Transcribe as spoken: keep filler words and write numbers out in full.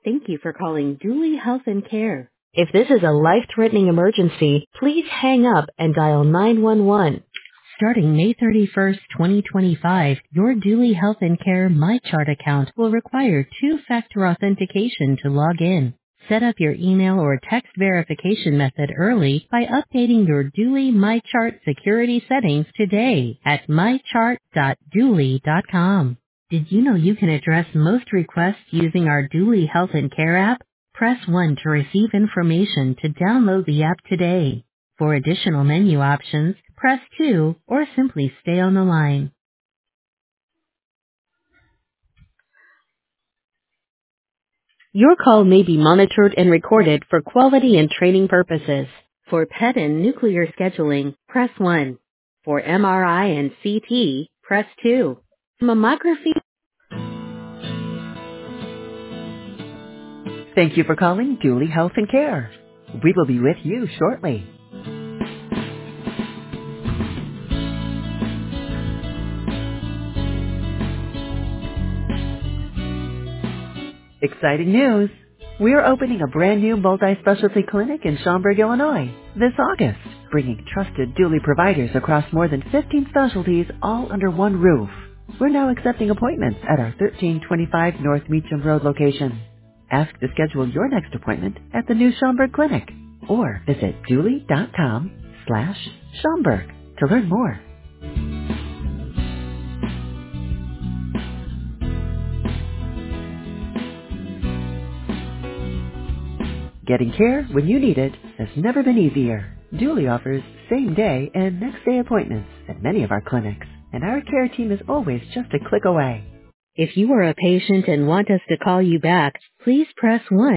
Thank you for calling Dooley Health and Care. If this is a life-threatening emergency, please hang up and dial nine one one. Starting May thirty-first, twenty twenty-five, your Dooley Health and Care MyChart account will require two-factor authentication to log in. Set up your email or text verification method early by updating your Dooley MyChart security settings today at my chart dot dooley dot com. Did you know you can address most requests using our Dooley Health and Care app? Press one to receive information to download the app today. For additional menu options, press two or simply stay on the line. Your call may be monitored and recorded for quality and training purposes. For P E T and nuclear scheduling, press one. For M R I and C T, press two. Mammography. Thank you for calling Dooley Health and Care. We will be with you shortly. Exciting news! We are opening a brand new multi-specialty clinic in Schaumburg, Illinois this August, bringing trusted Dooley providers across more than fifteen specialties all under one roof. We're now accepting appointments at our thirteen twenty-five North Meacham Road location. Ask to schedule your next appointment at the new Schaumburg Clinic or visit dooley.com slash Schaumburg to learn more. Getting care when you need it has never been easier. Dooley offers same-day and next-day appointments at many of our clinics, and our care team is always just a click away. If you are a patient and want us to call you back, please press one.